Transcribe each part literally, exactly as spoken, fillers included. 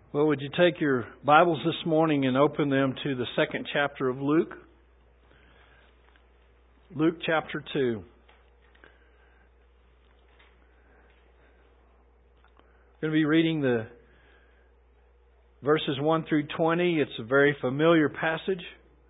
Well, would you take your Bibles this morning and open them to the second chapter of Luke? Luke chapter two. I'm going to be reading the verses one through twenty. It's a very familiar passage.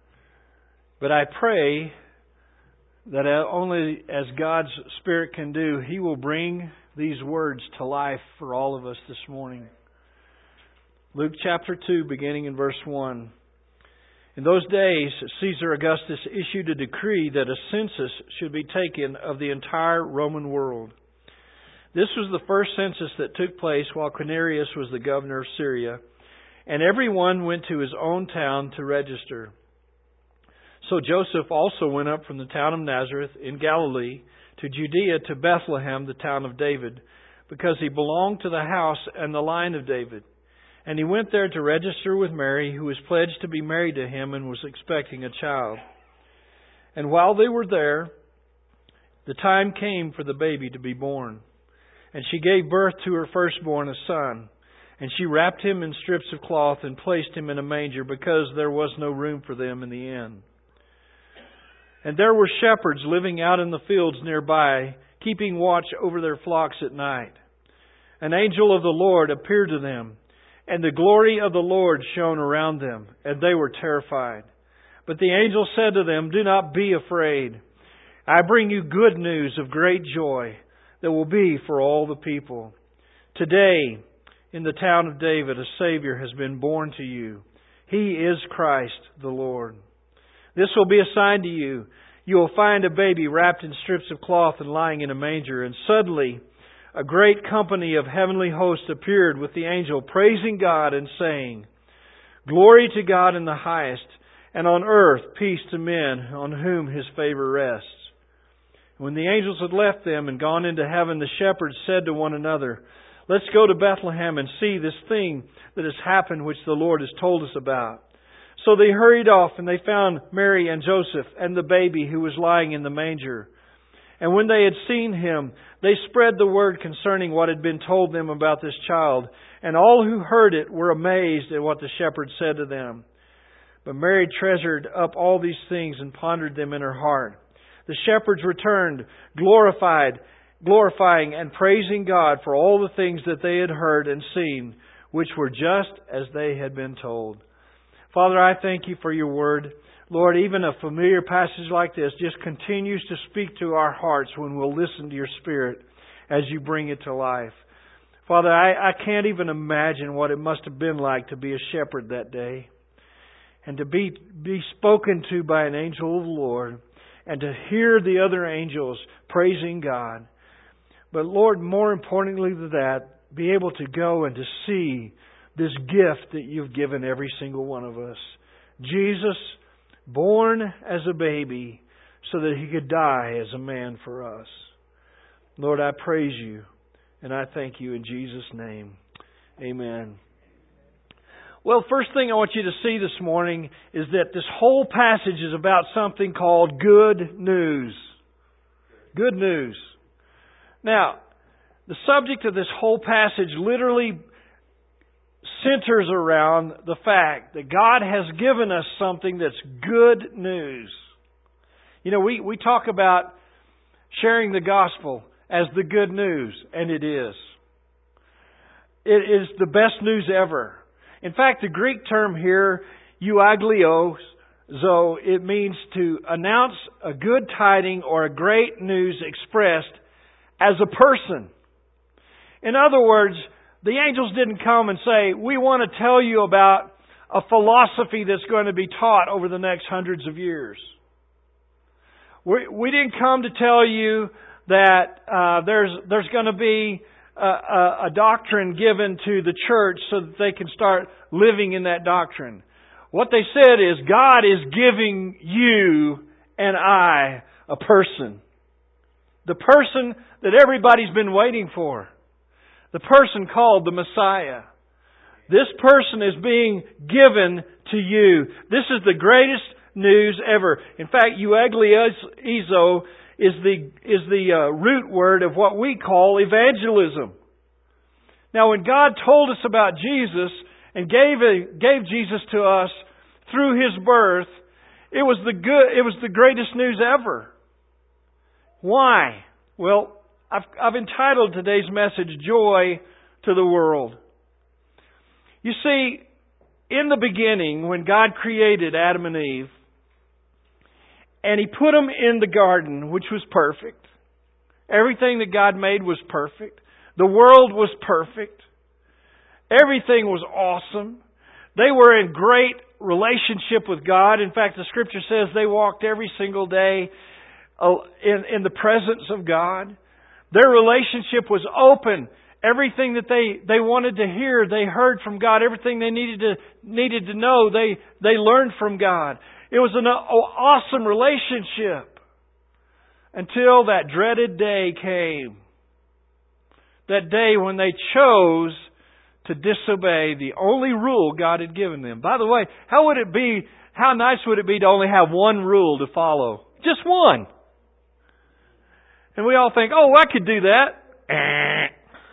But I pray that only as God's Spirit can do, He will bring these words to life for all of us this morning. Luke chapter two, beginning in verse one. In those days, Caesar Augustus issued a decree that a census should be taken of the entire Roman world. This was the first census that took place while Quirinius was the governor of Syria, and everyone went to his own town to register. So Joseph also went up from the town of Nazareth in Galilee to Judea to Bethlehem, the town of David, because he belonged to the house and the line of David. And he went there to register with Mary, who was pledged to be married to him and was expecting a child. And while they were there, the time came for the baby to be born. And she gave birth to her firstborn, a son. And she wrapped him in strips of cloth and placed him in a manger, because there was no room for them in the inn. And there were shepherds living out in the fields nearby, keeping watch over their flocks at night. An angel of the Lord appeared to them, and the glory of the Lord shone around them, and they were terrified. But the angel said to them, "Do not be afraid. I bring you good news of great joy that will be for all the people. Today, in the town of David, a Savior has been born to you. He is Christ the Lord. This will be a sign to you. You will find a baby wrapped in strips of cloth and lying in a manger." And suddenly a great company of heavenly hosts appeared with the angel, praising God and saying, "Glory to God in the highest, and on earth peace to men on whom His favor rests." When the angels had left them and gone into heaven, the shepherds said to one another, "Let's go to Bethlehem and see this thing that has happened, which the Lord has told us about." So they hurried off, and they found Mary and Joseph and the baby who was lying in the manger. And when they had seen Him, they spread the word concerning what had been told them about this child. And all who heard it were amazed at what the shepherds said to them. But Mary treasured up all these things and pondered them in her heart. The shepherds returned, glorified, glorifying and praising God for all the things that they had heard and seen, which were just as they had been told. Father, I thank You for Your word. Lord, even a familiar passage like this just continues to speak to our hearts when we'll listen to Your Spirit as You bring it to life. Father, I, I can't even imagine what it must have been like to be a shepherd that day, and to be, be spoken to by an angel of the Lord, and to hear the other angels praising God. But Lord, more importantly than that, be able to go and to see this gift that You've given every single one of us. Jesus, born as a baby so that He could die as a man for us. Lord, I praise You and I thank You in Jesus' name. Amen. Well, first thing I want you to see this morning is that this whole passage is about something called good news. Good news. Now, the subject of this whole passage literally centers around the fact that God has given us something that's good news. You know, we, we talk about sharing the gospel as the good news, and it is. It is the best news ever. In fact, the Greek term here, euaglios, so it means to announce a good tiding or a great news expressed as a person. In other words, the angels didn't come and say, "We want to tell you about a philosophy that's going to be taught over the next hundreds of years." We, we didn't come to tell you that uh, there's there's going to be a, a, a doctrine given to the church so that they can start living in that doctrine. What they said is, God is giving you and I a person. The person that everybody's been waiting for. The person called the Messiah. This person is being given to you. This is the greatest news ever. In fact, euaglizo is the is the uh, root word of what we call evangelism. Now, when God told us about Jesus and gave a, gave Jesus to us through His birth, it was the good, it was the greatest news ever. Why? Well, I've, I've entitled today's message, Joy to the World. You see, in the beginning, when God created Adam and Eve, and He put them in the garden, which was perfect. Everything that God made was perfect. The world was perfect. Everything was awesome. They were in great relationship with God. In fact, the Scripture says they walked every single day in, in the presence of God. Their relationship was open. Everything that they, they wanted to hear, they heard from God. Everything they needed to needed to know, they, they learned from God. It was an awesome relationship until that dreaded day came. That day when they chose to disobey the only rule God had given them. By the way, how would it be, how nice would it be to only have one rule to follow? Just one. And we all think, oh, I could do that.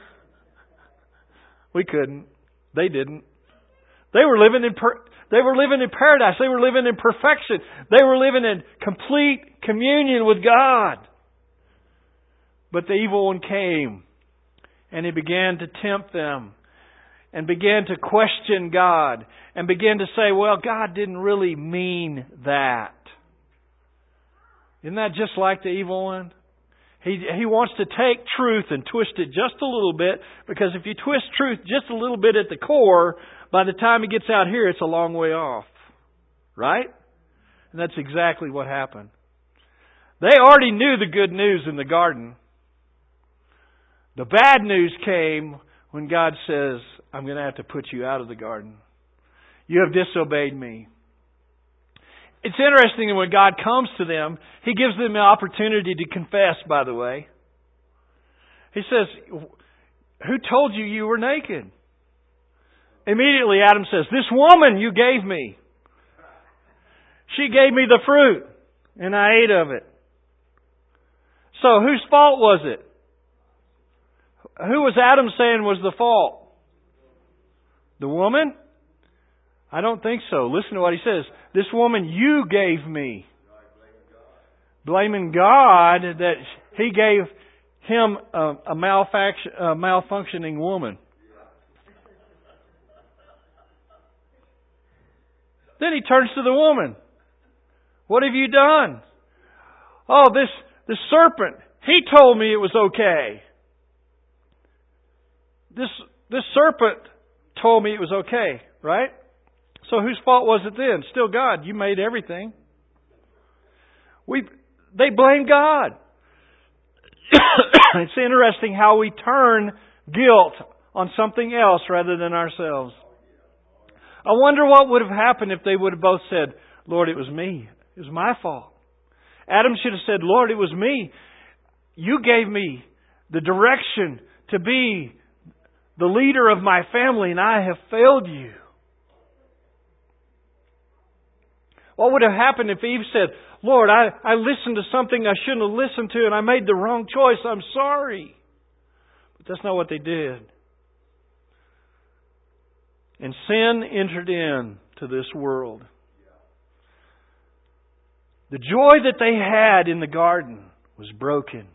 We couldn't. They didn't. They were living in per- they were living in paradise. They were living in perfection. They were living in complete communion with God. But the evil one came, and he began to tempt them, and began to question God, and began to say, well, God didn't really mean that. Isn't that just like the evil one? He he wants to take truth and twist it just a little bit, because if you twist truth just a little bit at the core, by the time he gets out here, it's a long way off. Right? And that's exactly what happened. They already knew the good news in the garden. The bad news came when God says, I'm going to have to put you out of the garden. You have disobeyed me. It's interesting that when God comes to them, He gives them the opportunity to confess, by the way. He says, who told you you were naked? Immediately Adam says, this woman you gave me. She gave me the fruit, and I ate of it. So whose fault was it? Who was Adam saying was the fault? The woman? I don't think so. Listen to what he says. This woman you gave me. Blaming God that He gave him a, a, malfaction, a malfunctioning woman. Then he turns to the woman. What have you done? Oh, this, this serpent. He told me it was okay. This, this serpent told me it was okay, right? So whose fault was it then? Still God. You made everything. We, they blame God. It's interesting how we turn guilt on something else rather than ourselves. I wonder what would have happened if they would have both said, Lord, it was me. It was my fault. Adam should have said, Lord, it was me. You gave me the direction to be the leader of my family, and I have failed you. What would have happened if Eve said, Lord, I, I listened to something I shouldn't have listened to, and I made the wrong choice. I'm sorry. But that's not what they did. And sin entered in to this world. The joy that they had in the garden was broken.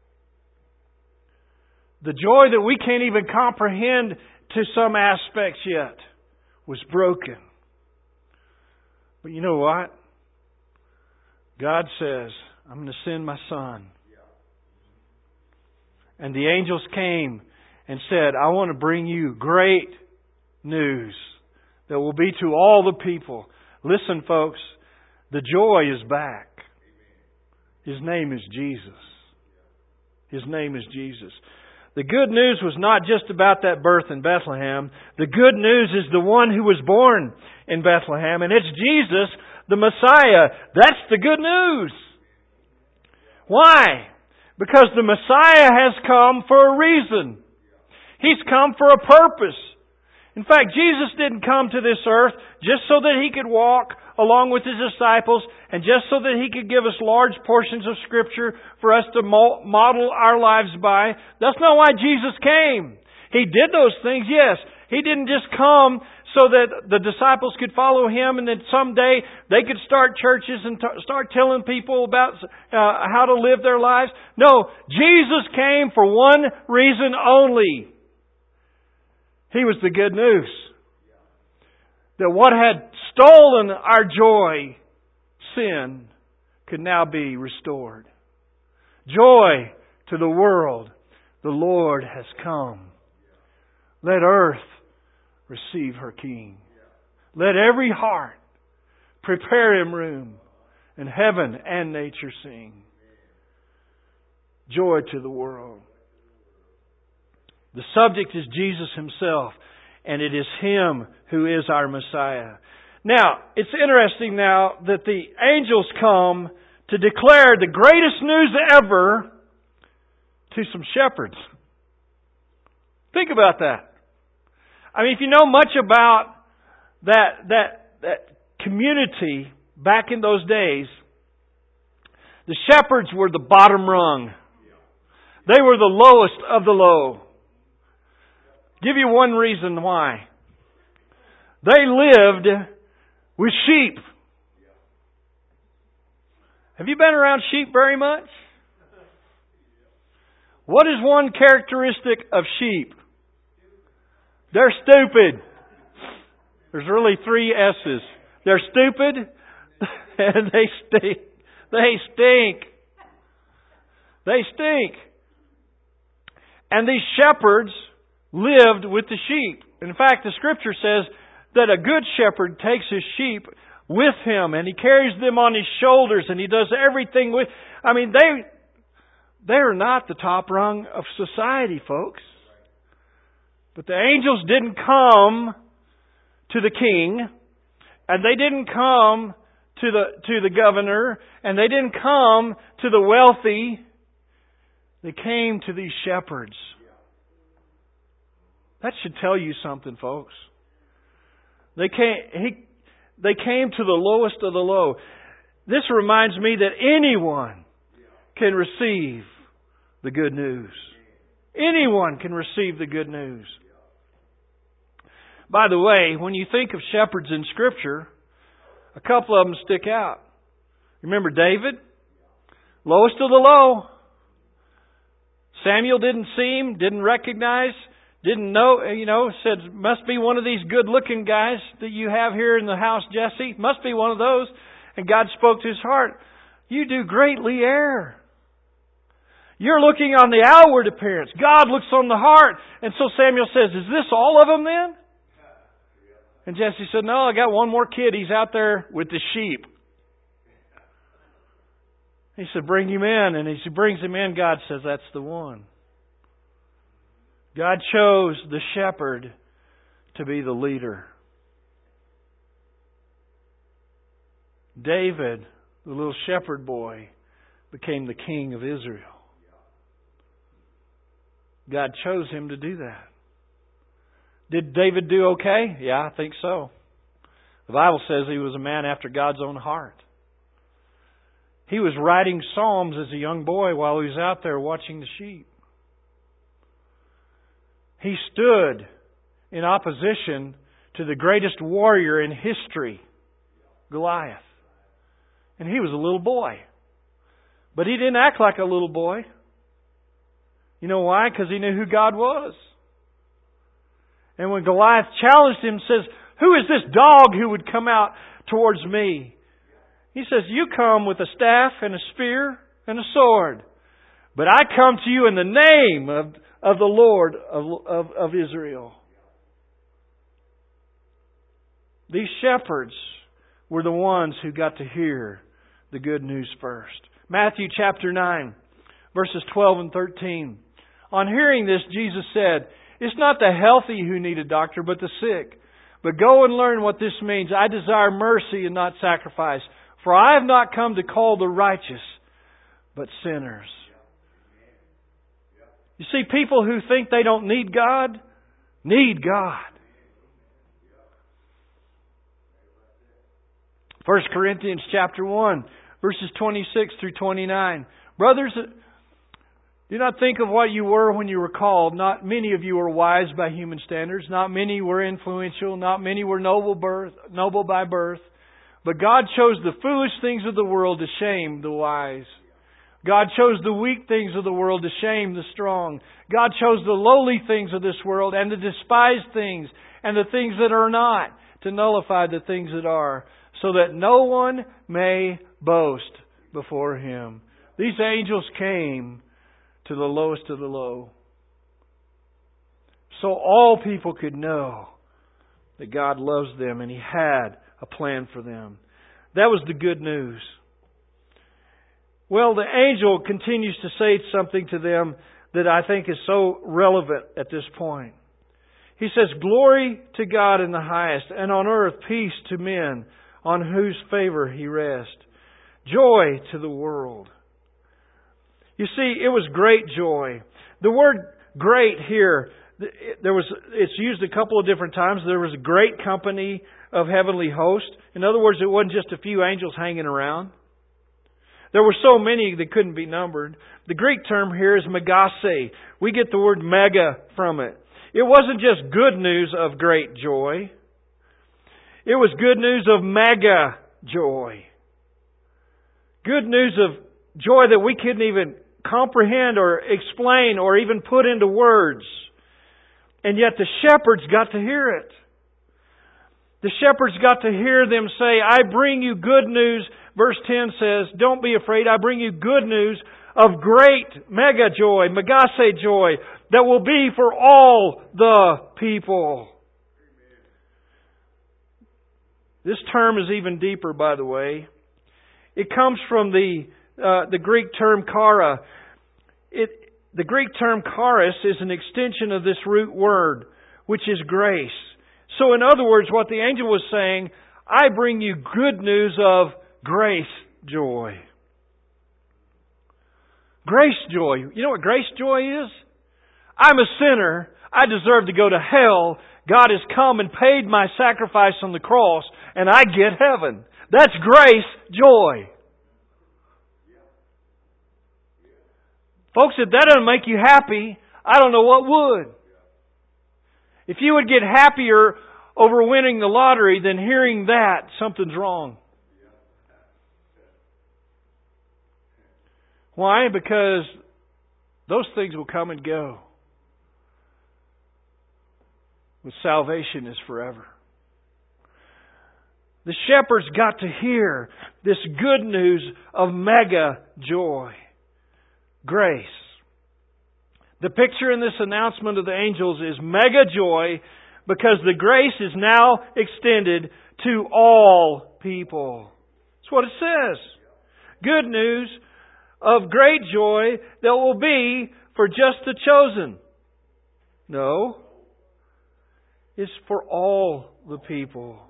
The joy that we can't even comprehend to some aspects yet was broken. But you know what? God says, I'm going to send my Son. And the angels came and said, I want to bring you great news that will be to all the people. Listen, folks, the joy is back. His name is Jesus. His name is Jesus. The good news was not just about that birth in Bethlehem. The good news is the one who was born in Bethlehem, and it's Jesus, the Messiah. That's the good news. Why? Because the Messiah has come for a reason. He's come for a purpose. In fact, Jesus didn't come to this earth just so that He could walk along with His disciples and just so that He could give us large portions of Scripture for us to model our lives by. That's not why Jesus came. He did those things, yes. He didn't just come so that the disciples could follow Him and then someday they could start churches and t- start telling people about uh, how to live their lives. No, Jesus came for one reason only. He was the good news. That what had stolen our joy, sin, could now be restored. Joy to the world. The Lord has come. Let earth receive her King. Let every heart prepare Him room, and heaven and nature sing. Joy to the world. The subject is Jesus Himself, and it is Him who is our Messiah. Now, it's interesting now that the angels come to declare the greatest news ever to some shepherds. Think about that. I mean, if you know much about that that that community back in those days, the shepherds were the bottom rung. They were the lowest of the low. Give you one reason why. They lived with sheep. Have you been around sheep very much? What is one characteristic of sheep? They're stupid. There's really three S's. They're stupid and they stink. They stink. They stink. And these shepherds lived with the sheep. In fact, the Scripture says that a good shepherd takes his sheep with him and he carries them on his shoulders and he does everything with... I mean, they... They're not the top rung of society, folks. But the angels didn't come to the king, and they didn't come to the to the governor, and they didn't come to the wealthy. They came to these shepherds. That should tell you something, folks. They came he they came to the lowest of the low. This reminds me that anyone can receive the good news. Anyone can receive the good news. By the way, when you think of shepherds in Scripture, a couple of them stick out. Remember David? Lowest of the low. Samuel didn't see him, didn't recognize, didn't know, you know, said, must be one of these good-looking guys that you have here in the house, Jesse. Must be one of those. And God spoke to his heart. You do greatly err. You're looking on the outward appearance. God looks on the heart. And so Samuel says, is this all of them then? And Jesse said, no, I got one more kid. He's out there with the sheep. He said, bring him in. And as he brings him in, God says, that's the one. God chose the shepherd to be the leader. David, the little shepherd boy, became the king of Israel. God chose him to do that. Did David do okay? Yeah, I think so. The Bible says he was a man after God's own heart. He was writing psalms as a young boy while he was out there watching the sheep. He stood in opposition to the greatest warrior in history, Goliath. And he was a little boy. But he didn't act like a little boy. You know why? Because he knew who God was. And when Goliath challenged him, says, who is this dog who would come out towards me? He says, you come with a staff and a spear and a sword. But I come to you in the name of, of the Lord of, of, of Israel. These shepherds were the ones who got to hear the good news first. Matthew chapter nine, verses twelve and thirteen. On hearing this, Jesus said, it's not the healthy who need a doctor, but the sick. But go and learn what this means. I desire mercy and not sacrifice. For I have not come to call the righteous, but sinners. You see, people who think they don't need God, need God. First Corinthians chapter one, verses twenty-six through twenty-nine. Brothers, Do not think of what you were when you were called. Not many of you were wise by human standards. Not many were influential. Not many were noble birth, noble by birth. But God chose the foolish things of the world to shame the wise. God chose the weak things of the world to shame the strong. God chose the lowly things of this world and the despised things and the things that are not to nullify the things that are, so that no one may boast before Him. These angels came to the lowest of the low, so all people could know that God loves them and He had a plan for them. That was the good news. Well, the angel continues to say something to them that I think is so relevant at this point. He says, "Glory to God in the highest, and on earth peace to men on whose favor He rests. Joy to the world." You see, it was great joy. The word "great" here, there was it's used a couple of different times. There was a great company of heavenly hosts. In other words, it wasn't just a few angels hanging around. There were so many that couldn't be numbered. The Greek term here is megase. We get the word mega from it. It wasn't just good news of great joy. It was good news of mega joy. Good news of joy that we couldn't even comprehend or explain or even put into words. And yet the shepherds got to hear it. The shepherds got to hear them say, "I bring you good news." Verse ten says, "Don't be afraid. I bring you good news of great mega joy, megase joy, that will be for all the people." This term is even deeper, by the way. It comes from the uh, the Greek term chara. It the Greek term charis is an extension of this root word, which is grace. So in other words, what the angel was saying, "I bring you good news of grace joy." Grace joy. You know what grace joy is? I'm a sinner. I deserve to go to hell. God has come and paid my sacrifice on the cross, and I get heaven. That's grace joy. Folks, if that doesn't make you happy, I don't know what would. If you would get happier over winning the lottery than hearing that, something's wrong. Why? Because those things will come and go. But salvation is forever. The shepherds got to hear this good news of mega joy. Grace. The picture in this announcement of the angels is mega joy because the grace is now extended to all people. That's what it says. Good news of great joy that will be for just the chosen. No. It's for all the people.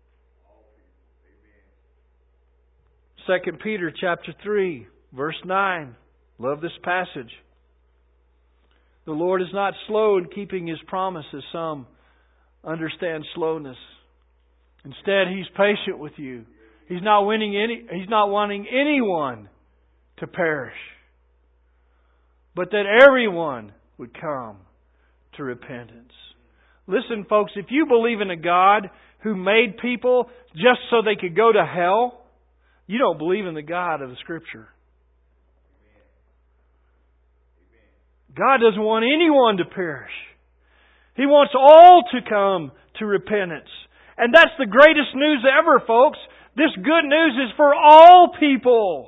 Second Peter chapter three, verse nine. Love this passage. The Lord is not slow in keeping His promises. Some understand slowness. Instead, He's patient with you. He's not winning any. He's not wanting anyone to perish, but that everyone would come to repentance. Listen, folks, if you believe in a God who made people just so they could go to hell, you don't believe in the God of the Scripture. God doesn't want anyone to perish. He wants all to come to repentance. And that's the greatest news ever, folks. This good news is for all people.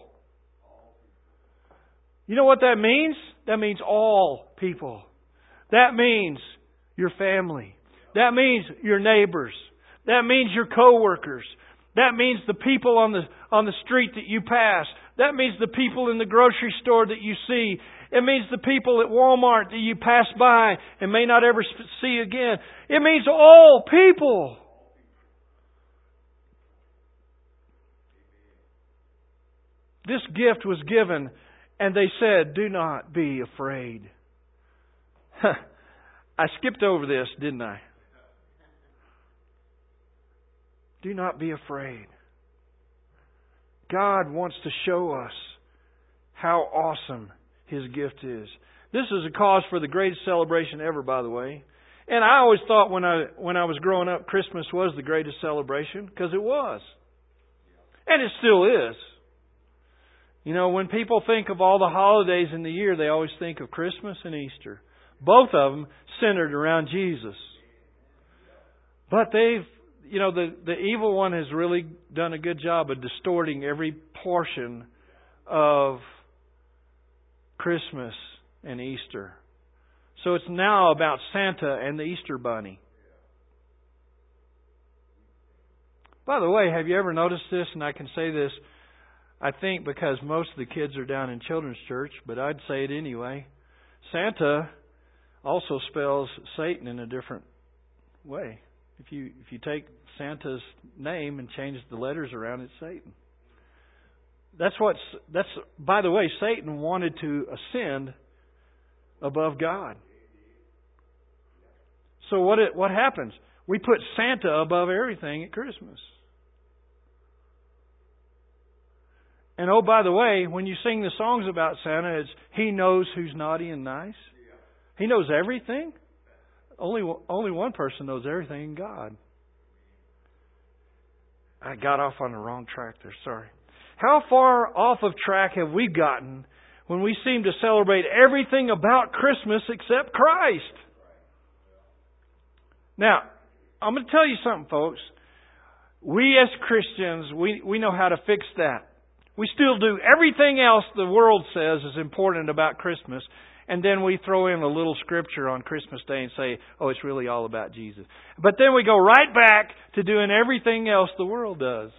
You know what that means? That means all people. That means your family. That means your neighbors. That means your co-workers. That means the people on the on the street that you pass. That means the people in the grocery store that you see. It means the people at Walmart that you pass by and may not ever see again. It means all people. This gift was given, and they said, "Do not be afraid." I skipped over this, didn't I? Do not be afraid. God wants to show us how awesome His gift is. This is a cause for the greatest celebration ever, by the way. And I always thought when I when I was growing up, Christmas was the greatest celebration, because it was. And it still is. You know, when people think of all the holidays in the year, they always think of Christmas and Easter. Both of them centered around Jesus. But they've, you know, the, the evil one has really done a good job of distorting every portion of Christmas and Easter. So it's now about Santa and the Easter Bunny. By the way, have you ever noticed this? And I can say this, I think, because most of the kids are down in children's church, but I'd say it anyway. Santa also spells Satan in a different way. If you if you take Santa's name and change the letters around, it's Satan. That's what's that's by the way, Satan wanted to ascend above God. So what it, what happens? We put Santa above everything at Christmas. And oh, by the way, when you sing the songs about Santa, it's He knows who's naughty and nice. He knows everything. Only only one person knows everything, God. I got off on the wrong track there, sorry. How far off of track have we gotten when we seem to celebrate everything about Christmas except Christ? Now, I'm going to tell you something, folks. We as Christians, we, we know how to fix that. We still do everything else the world says is important about Christmas, and then we throw in a little scripture on Christmas Day and say, oh, it's really all about Jesus. But then we go right back to doing everything else the world does.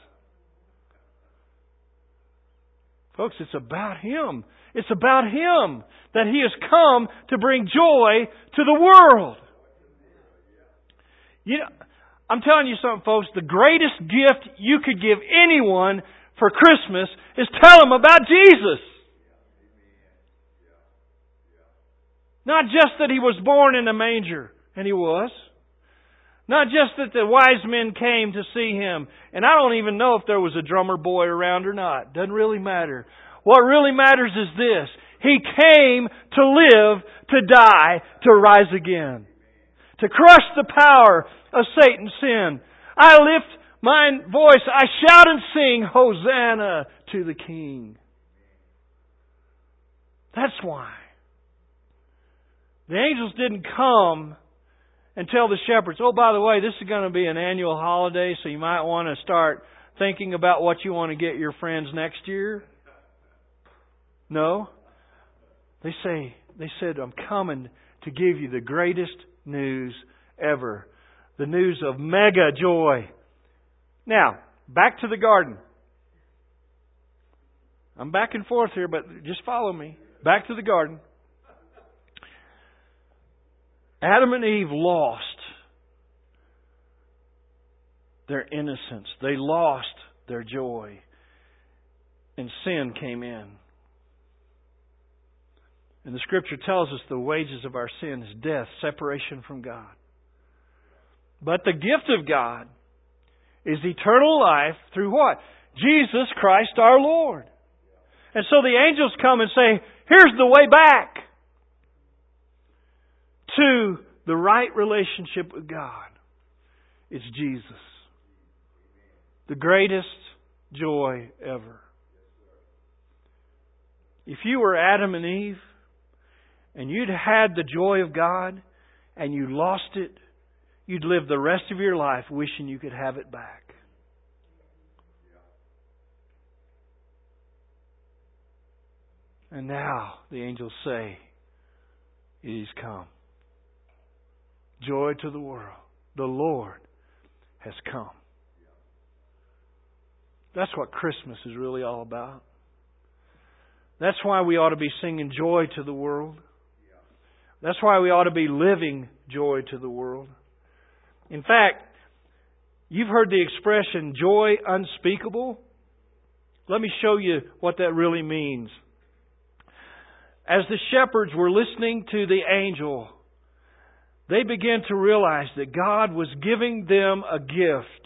Folks, it's about Him. It's about Him that He has come to bring joy to the world. You know, I'm telling you something, folks. The greatest gift you could give anyone for Christmas is tell them about Jesus. Not just that He was born in a manger, and He was. Not just that the wise men came to see Him. And I don't even know if there was a drummer boy around or not. Doesn't really matter. What really matters is this. He came to live, to die, to rise again. To crush the power of Satan's sin. I lift my voice, I shout and sing, Hosanna to the King. That's why. The angels didn't come and tell the shepherds, oh, by the way, this is going to be an annual holiday, so you might want to start thinking about what you want to get your friends next year. No. They say, they said, I'm coming to give you the greatest news ever. The news of mega joy. Now, back to the garden. I'm back and forth here, but just follow me. Back to the garden. Adam and Eve lost their innocence. They lost their joy. And sin came in. And the Scripture tells us the wages of our sin is death, separation from God. But the gift of God is eternal life through what? Jesus Christ our Lord. And so the angels come and say, here's the way back to the right relationship with God. It's Jesus. The greatest joy ever. If you were Adam and Eve, and you'd had the joy of God, and you lost it, you'd live the rest of your life wishing you could have it back. And now the angels say, it is come. Joy to the world. The Lord has come. That's what Christmas is really all about. That's why we ought to be singing joy to the world. That's why we ought to be living joy to the world. In fact, you've heard the expression joy unspeakable. Let me show you what that really means. As the shepherds were listening to the angel, they began to realize that God was giving them a gift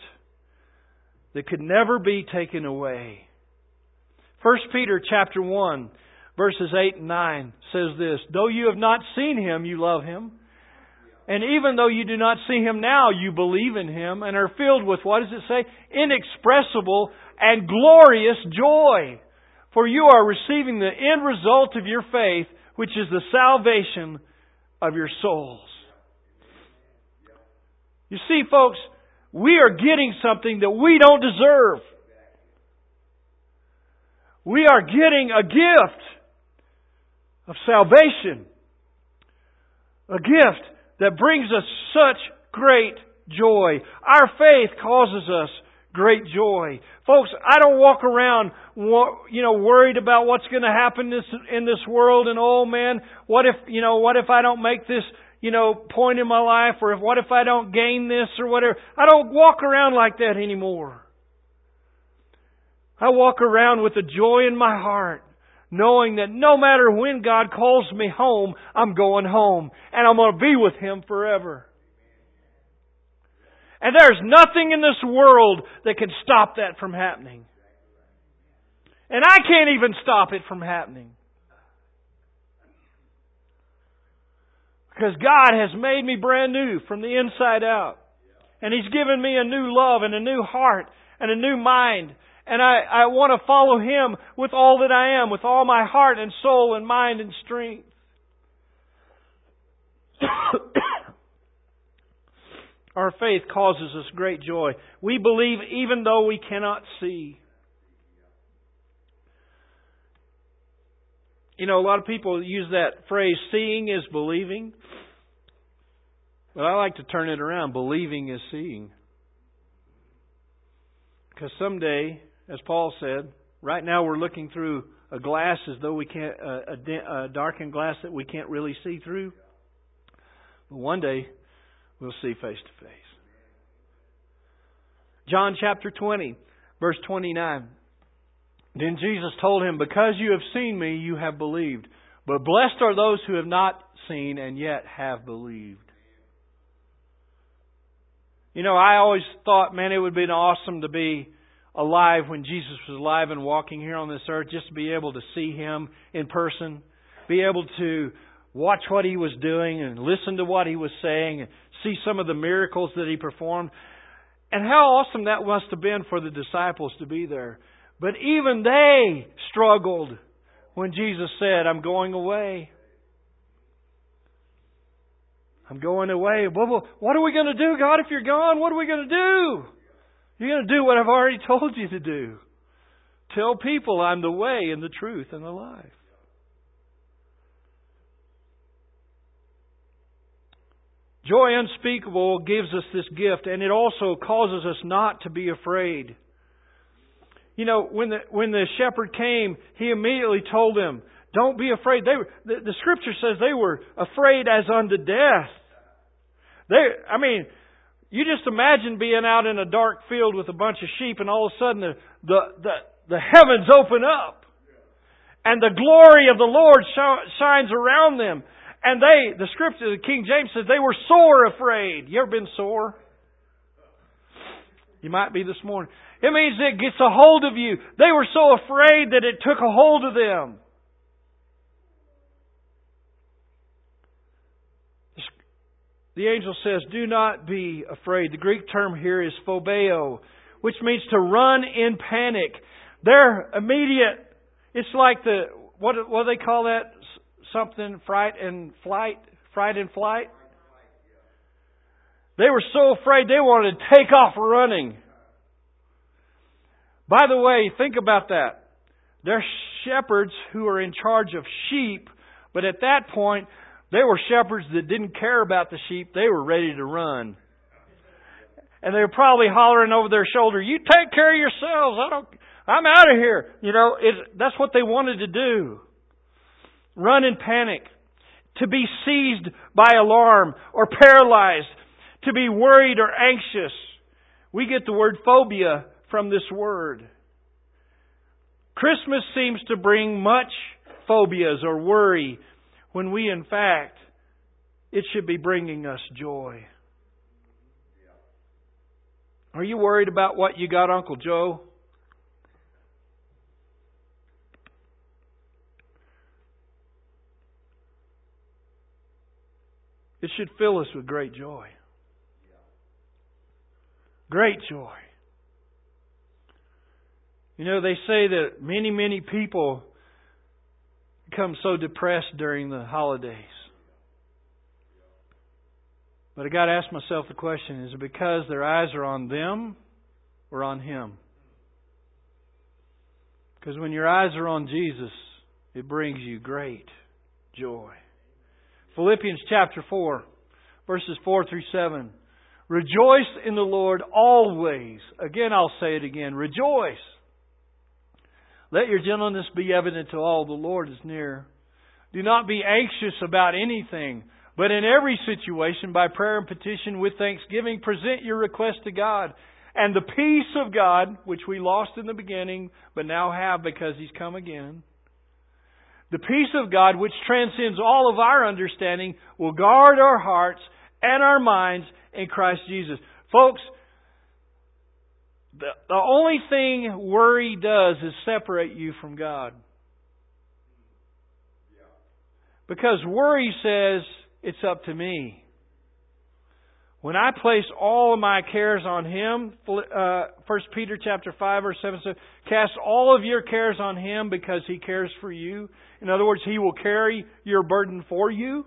that could never be taken away. First Peter chapter one, verses eight and nine says this, "Though you have not seen Him, you love Him. And even though you do not see Him now, you believe in Him and are filled with," what does it say? "Inexpressible and glorious joy. For you are receiving the end result of your faith, which is the salvation of your souls." You see, folks, we are getting something that we don't deserve. We are getting a gift of salvation. A gift that brings us such great joy. Our faith causes us great joy. Folks, I don't walk around, you know, worried about what's going to happen this, in this world, and oh man, what if, you know, what if I don't make this, you know, point in my life, or if, what if I don't gain this or whatever. I don't walk around like that anymore. I walk around with a joy in my heart, knowing that no matter when God calls me home, I'm going home. And I'm going to be with Him forever. And there's nothing in this world that can stop that from happening. And I can't even stop it from happening. Because God has made me brand new from the inside out. And He's given me a new love and a new heart and a new mind. And I, I want to follow Him with all that I am, with all my heart and soul and mind and strength. Our faith causes us great joy. We believe even though we cannot see. You know, a lot of people use that phrase, seeing is believing. But I like to turn it around, believing is seeing. Because someday, as Paul said, right now we're looking through a glass as though we can't, a, a, a darkened glass that we can't really see through. But one day, we'll see face to face. John chapter twenty, verse twenty-nine. Then Jesus told him, "Because you have seen me, you have believed. But blessed are those who have not seen and yet have believed." You know, I always thought, man, it would have been awesome to be alive when Jesus was alive and walking here on this earth, just to be able to see Him in person, be able to watch what He was doing and listen to what He was saying and see some of the miracles that He performed. And how awesome that must have been for the disciples to be there. But even they struggled when Jesus said, "I'm going away. I'm going away." Well, what are we going to do, God, if You're gone? What are we going to do? You're going to do what I've already told you to do. Tell people I'm the way and the truth and the life. Joy unspeakable gives us this gift, and it also causes us not to be afraid. You know, when the when the shepherd came, he immediately told them, "Don't be afraid." They were, the, the Scripture says they were afraid as unto death. They, I mean, you just imagine being out in a dark field with a bunch of sheep, and all of a sudden the the the, the heavens open up, and the glory of the Lord sh- shines around them. And they, the Scripture, the King James says, they were sore afraid. You ever been sore? You might be this morning. It means it gets a hold of you. They were so afraid that it took a hold of them. The angel says, "Do not be afraid." The Greek term here is phobeo, which means to run in panic. They're immediate. It's like the, what, what do they call that? Something, fright and flight, fright and flight. They were so afraid they wanted to take off running. By the way, think about that. They're shepherds who are in charge of sheep, but at that point, they were shepherds that didn't care about the sheep. They were ready to run. And they were probably hollering over their shoulder, "You take care of yourselves. I don't, I'm out of here." You know, it, that's what they wanted to do. Run in panic. To be seized by alarm or paralyzed. To be worried or anxious. We get the word phobia from this word. Christmas seems to bring much phobias or worry, when we, in fact, it should be bringing us joy. Are you worried about what you got, Uncle Joe? should fill us with great joy. Great joy. You know, they say that many, many people become so depressed during the holidays. But I got to ask myself the question, is it because their eyes are on them or on Him? Because when your eyes are on Jesus, it brings you great joy. Philippians chapter four, verses four through seven. Rejoice in the Lord always. Again, I'll say it again. Rejoice. Let your gentleness be evident to all. The Lord is near. Do not be anxious about anything, but in every situation, by prayer and petition with thanksgiving, present your request to God. And the peace of God, which we lost in the beginning, but now have because He's come again. The peace of God, which transcends all of our understanding, will guard our hearts and our minds in Christ Jesus. Folks, the, the only thing worry does is separate you from God. Because worry says, it's up to me. When I place all of my cares on Him, uh, First Peter chapter five, verse seven says, cast all of your cares on Him because He cares for you. In other words, He will carry your burden for you.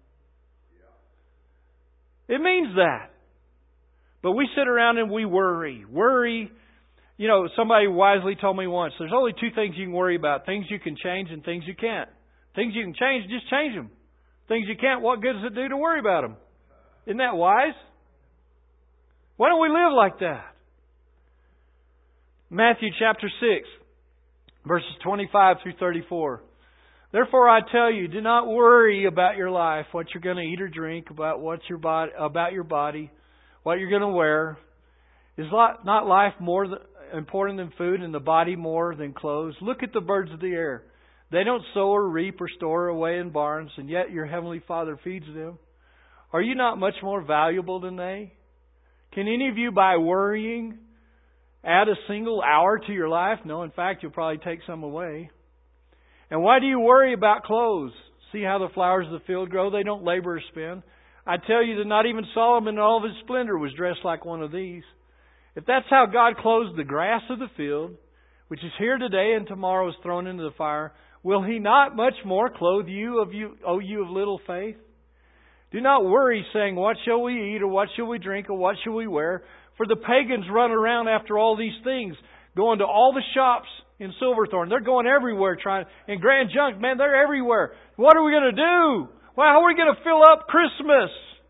It means that. But we sit around and we worry. Worry, you know, somebody wisely told me once, there's only two things you can worry about. Things you can change and things you can't. Things you can change, just change them. Things you can't, what good does it do to worry about them? Isn't that wise? Why don't we live like that? Matthew chapter six, verses twenty-five through thirty-four. Therefore I tell you, do not worry about your life, what you're going to eat or drink, about what's your body, about your body, what you're going to wear. Is not life more important than food, and the body more than clothes? Look at the birds of the air. They don't sow or reap or store away in barns, and yet your heavenly Father feeds them. Are you not much more valuable than they? Can any of you, by worrying, add a single hour to your life? No, in fact, you'll probably take some away. And why do you worry about clothes? See how the flowers of the field grow? They don't labor or spin. I tell you that not even Solomon in all of his splendor was dressed like one of these. If that's how God clothes the grass of the field, which is here today and tomorrow is thrown into the fire, will He not much more clothe you, of you, O you of little faith? Do not worry, saying, what shall we eat, or what shall we drink, or what shall we wear? For the pagans run around after all these things, going to all the shops in Silverthorne. They're going everywhere trying. In Grand Junk, man, they're everywhere. What are we going to do? Well, how are we going to fill up Christmas?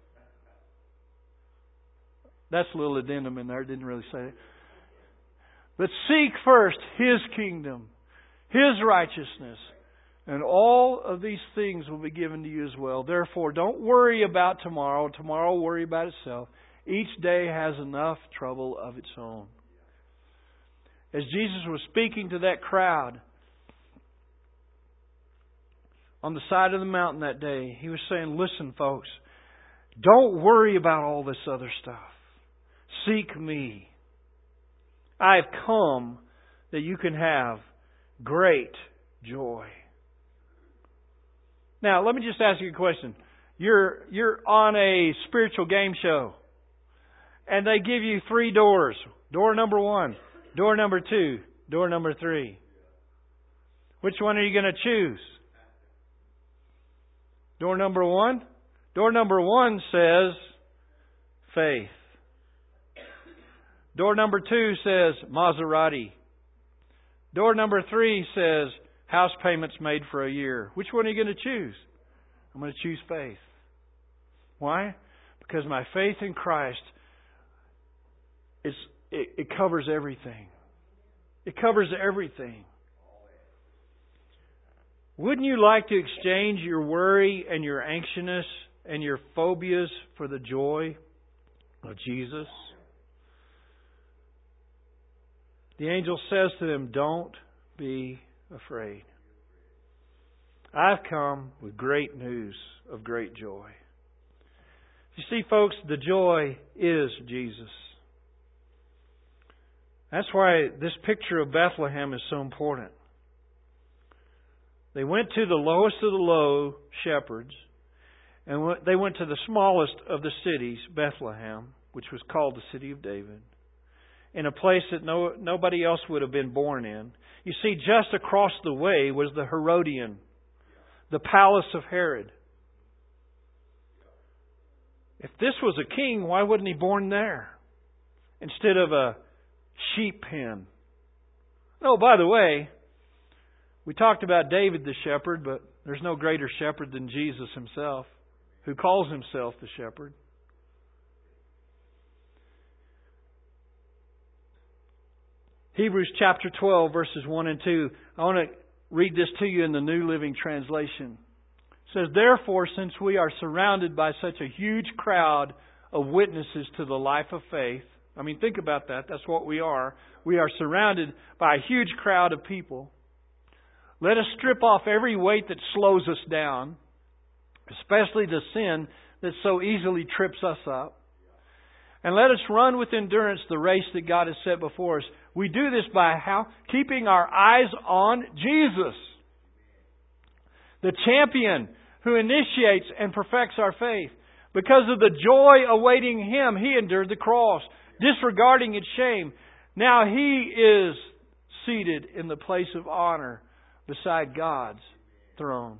That's a little addendum in there. Didn't really say it. But seek first His kingdom, His righteousness, and all of these things will be given to you as well. Therefore, don't worry about tomorrow. Tomorrow will worry about itself. Each day has enough trouble of its own. As Jesus was speaking to that crowd on the side of the mountain that day, He was saying, listen, folks, don't worry about all this other stuff. Seek Me. I have come that you can have great joy. Now, let me just ask you a question. You're you're on a spiritual game show, and they give you three doors. Door number one, door number two, door number three. Which one are you going to choose? Door number one? Door number one says faith. Door number two says Maserati. Door number three says house payments made for a year. Which one are you going to choose? I'm going to choose faith. Why? Because my faith in Christ is it, it covers everything. It covers everything. Wouldn't you like to exchange your worry and your anxiousness and your phobias for the joy of Jesus? The angel says to them, don't be afraid. I've come with great news of great joy. You see, folks, the joy is Jesus. That's why this picture of Bethlehem is so important. They went to the lowest of the low shepherds, And they went to the smallest of the cities, Bethlehem, which was called the city of David, in a place that no, nobody else would have been born in. You see, just across the way was the Herodian, the palace of Herod. If this was a king, why wasn't he born there instead of a sheep pen? Oh, by the way, we talked about David the shepherd, but there's no greater shepherd than Jesus Himself, who calls Himself the shepherd. Hebrews chapter twelve, verses one and two. I want to read this to you in the New Living Translation. It says, "Therefore, since we are surrounded by such a huge crowd of witnesses to the life of faith," I mean, think about that. That's what we are. We are surrounded by a huge crowd of people. "Let us strip off every weight that slows us down, especially the sin that so easily trips us up. And let us run with endurance the race that God has set before us." We do this by how? Keeping our eyes on Jesus, the champion who initiates and perfects our faith. Because of the joy awaiting Him, He endured the cross, disregarding its shame. Now He is seated in the place of honor beside God's throne.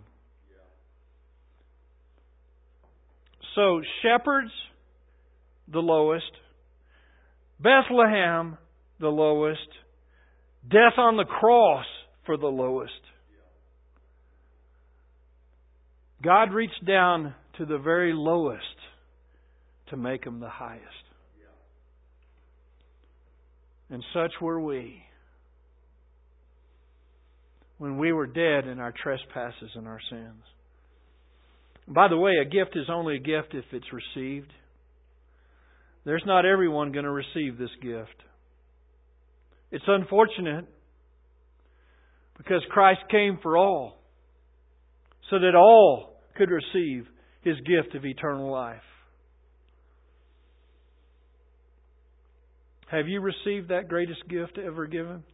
So, shepherds, the lowest. Bethlehem, the lowest. Death on the cross for the lowest. God reached down to the very lowest to make Him the highest. And such were we when we were dead in our trespasses and our sins. By the way, a gift is only a gift if it's received. There's not everyone going to receive this gift. It's unfortunate because Christ came for all, so that all could receive His gift of eternal life. Have you received that greatest gift ever given?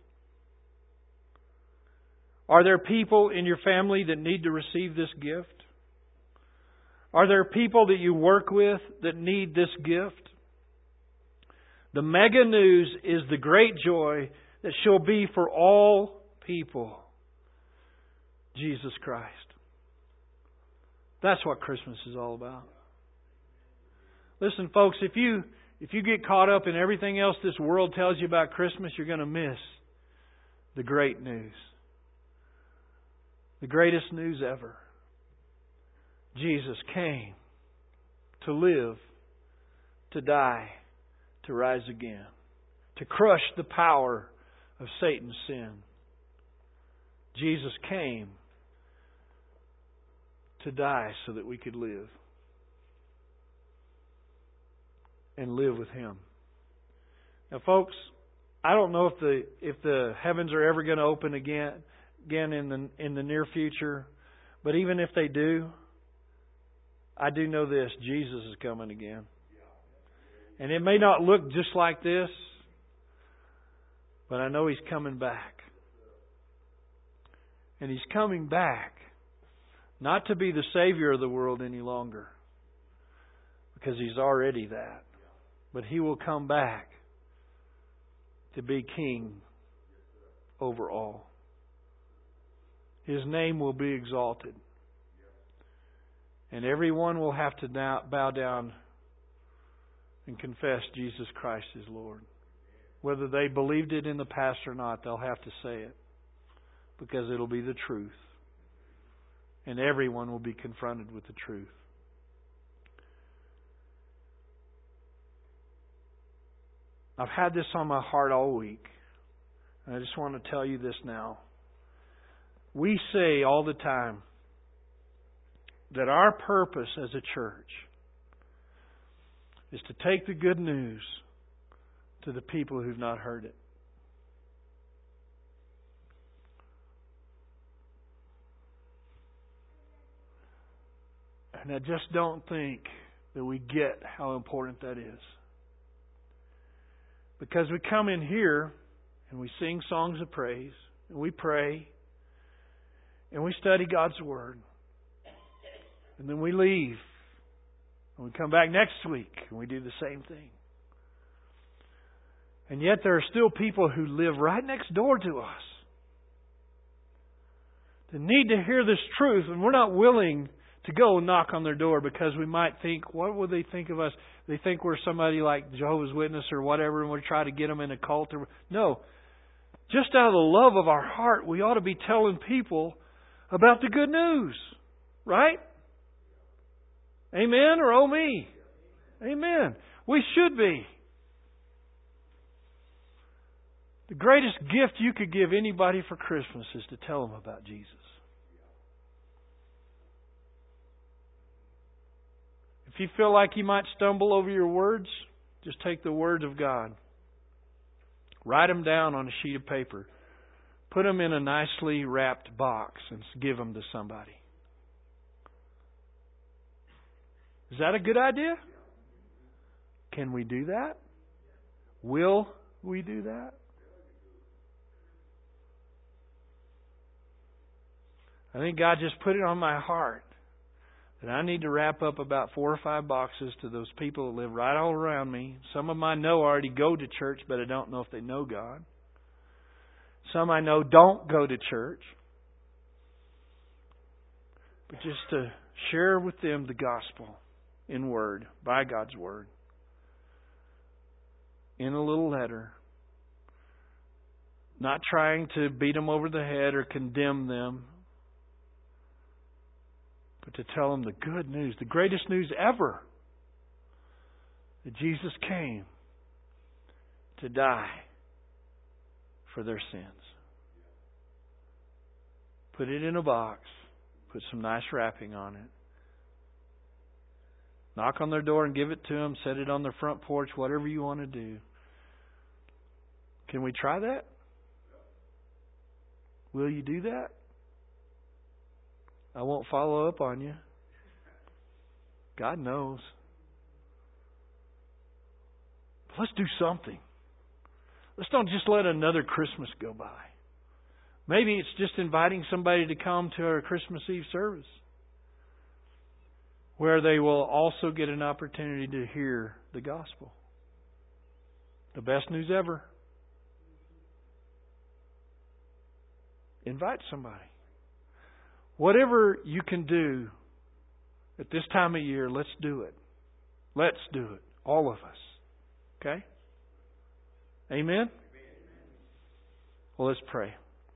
Are there people in your family that need to receive this gift? Are there people that you work with that need this gift? The mega news is the great joy that shall be for all people. Jesus Christ. That's what Christmas is all about. Listen, folks, if you if you get caught up in everything else this world tells you about Christmas, you're going to miss the great news. The greatest news ever. Jesus came to live, to die, to rise again, to crush the power of Satan's sin. Jesus came to die so that we could live and live with Him. Now, folks, I don't know if the if the heavens are ever going to open again again in the in the near future, but even if they do, I do know this: Jesus is coming again. And it may not look just like this, but I know He's coming back. And He's coming back not to be the Savior of the world any longer, because He's already that. But He will come back to be King over all. His name will be exalted. And everyone will have to bow down and confess Jesus Christ is Lord. Whether they believed it in the past or not, they'll have to say it, because it'll be the truth. And everyone will be confronted with the truth. I've had this on my heart all week, and I just want to tell you this now. We say all the time that our purpose as a church is to take the good news to the people who've not heard it. And I just don't think that we get how important that is. Because we come in here and we sing songs of praise, and we pray, and we study God's Word. And then we leave And we come back next week and we do the same thing. And yet there are still people who live right next door to us that need to hear this truth, and we're not willing to go and knock on their door because we might think, what would they think of us? They think we're somebody like Jehovah's Witness or whatever, and we try to get them in a cult. Or, no. Just out of the love of our heart, we ought to be telling people about the good news. Right? Amen or oh me? Amen. We should be. The greatest gift you could give anybody for Christmas is to tell them about Jesus. If you feel like you might stumble over your words, just take the words of God. Write them down on a sheet of paper. Put them in a nicely wrapped box and give them to somebody. Is that a good idea? Can we do that? Will we do that? I think God just put it on my heart that I need to wrap up about four or five boxes to those people that live right all around me. Some of them I know already go to church, but I don't know if they know God. Some I know don't go to church. But just to share with them the gospel in word, by God's word, in a little letter. Not trying to beat them over the head or condemn them, but to tell them the good news, the greatest news ever, that Jesus came to die for their sins. Put it in a box. Put some nice wrapping on it. Knock on their door and give it to them. Set it on their front porch. Whatever you want to do. Can we try that? Will you do that? I won't follow up on you. God knows. Let's do something. Let's not just let another Christmas go by. Maybe it's just inviting somebody to come to our Christmas Eve service, where they will also get an opportunity to hear the gospel. The best news ever. Invite somebody. Whatever you can do at this time of year, let's do it. Let's do it. All of us. Okay? Amen? Well, let's pray.